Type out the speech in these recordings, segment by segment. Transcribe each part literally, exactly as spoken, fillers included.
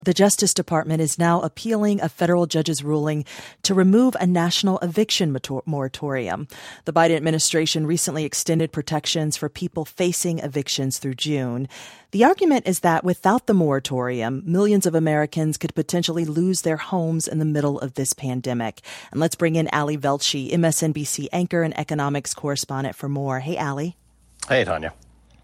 The Justice Department is now appealing a federal judge's ruling to remove a national eviction moratorium. The Biden administration recently extended protections for people facing evictions through June. The argument is that without the moratorium, millions of Americans could potentially lose their homes in the middle of this pandemic. And let's bring in Ali Velshi, M S N B C anchor and economics correspondent, for more. Hey, Ali. Hey, Tanya.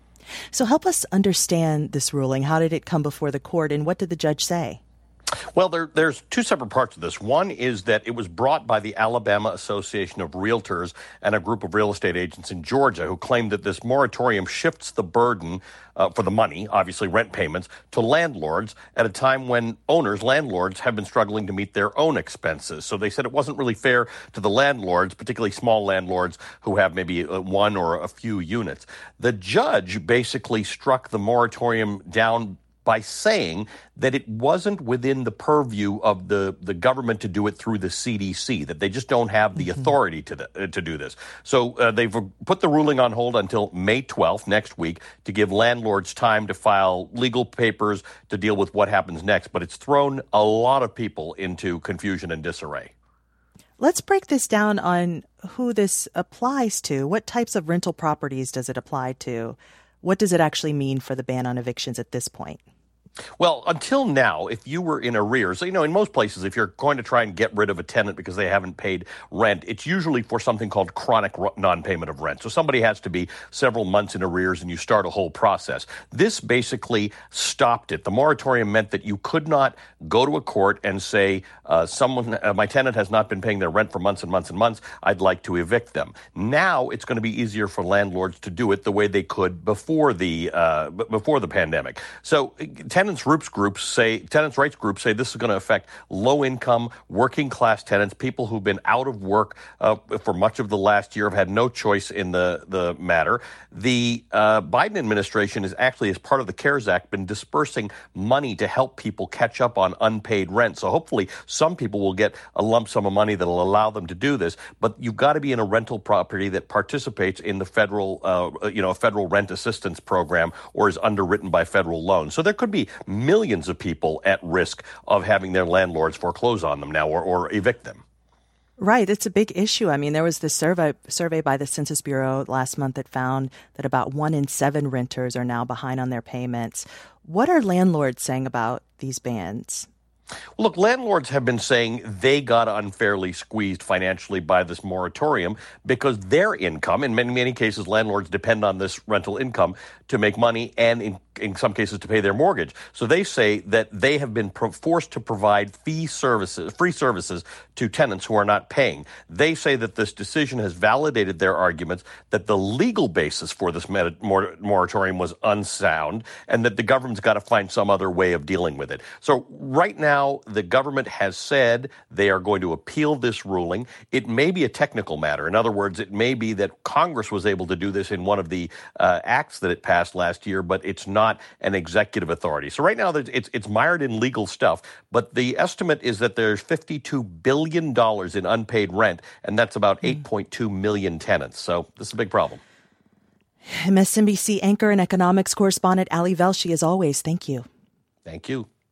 So help us understand this ruling. How did it come before the court, and what did the judge say? Well, there, there's two separate parts of this. One is that it was brought by the Alabama Association of Realtors and a group of real estate agents in Georgia who claimed that this moratorium shifts the burden uh, for the money, obviously rent payments, to landlords at a time when owners, landlords, have been struggling to meet their own expenses. So they said it wasn't really fair to the landlords, particularly small landlords who have maybe one or a few units. The judge basically struck the moratorium down by saying that it wasn't within the purview of the, the government to do it through the C D C, that they just don't have the mm-hmm. authority to the, uh, to do this. So uh, they've put the ruling on hold until May twelfth, next week, to give landlords time to file legal papers to deal with what happens next. But it's thrown a lot of people into confusion and disarray. Let's break this down on who this applies to. What types of rental properties does it apply to? What does it actually mean for the ban on evictions at this point? Well, until now, if you were in arrears, you know, in most places, if you're going to try and get rid of a tenant because they haven't paid rent, it's usually for something called chronic non-payment of rent. So somebody has to be several months in arrears and you start a whole process. This basically stopped it. The moratorium meant that you could not go to a court and say, uh, someone, uh, my tenant has not been paying their rent for months and months and months, I'd like to evict them. Now it's going to be easier for landlords to do it the way they could before the uh, before the pandemic. So tenants Tenants groups say, tenants' rights groups say this is going to affect low-income, working-class tenants, people who've been out of work uh, for much of the last year, have had no choice in the, the matter. The uh, Biden administration is actually, as part of the CARES Act, been dispersing money to help people catch up on unpaid rent. So hopefully some people will get a lump sum of money that will allow them to do this. But you've got to be in a rental property that participates in the federal, uh, you know, federal rent assistance program or is underwritten by federal loans. So there could be millions of people at risk of having their landlords foreclose on them now or, or evict them. Right. It's a big issue. I mean, there was this survey survey by the Census Bureau last month that found that about one in seven renters are now behind on their payments. What are landlords saying about these bans? Well, look, landlords have been saying they got unfairly squeezed financially by this moratorium because their income, in many, many cases, landlords depend on this rental income to make money and in, in some cases to pay their mortgage. So they say that they have been pro- forced to provide fee services, free services to tenants who are not paying. They say that this decision has validated their arguments that the legal basis for this med- mor- moratorium was unsound and that the government's got to find some other way of dealing with it. So right now, the government has said they are going to appeal this ruling. It may be a technical matter. In other words, it may be that Congress was able to do this in one of the uh, acts that it passed last year, but it's not an executive authority. So right now, it's it's mired in legal stuff, but the estimate is that there's fifty-two billion dollars in unpaid rent, and that's about eight point two million tenants. So this is a big problem. M S N B C anchor and economics correspondent Ali Velshi, as always, thank you. Thank you.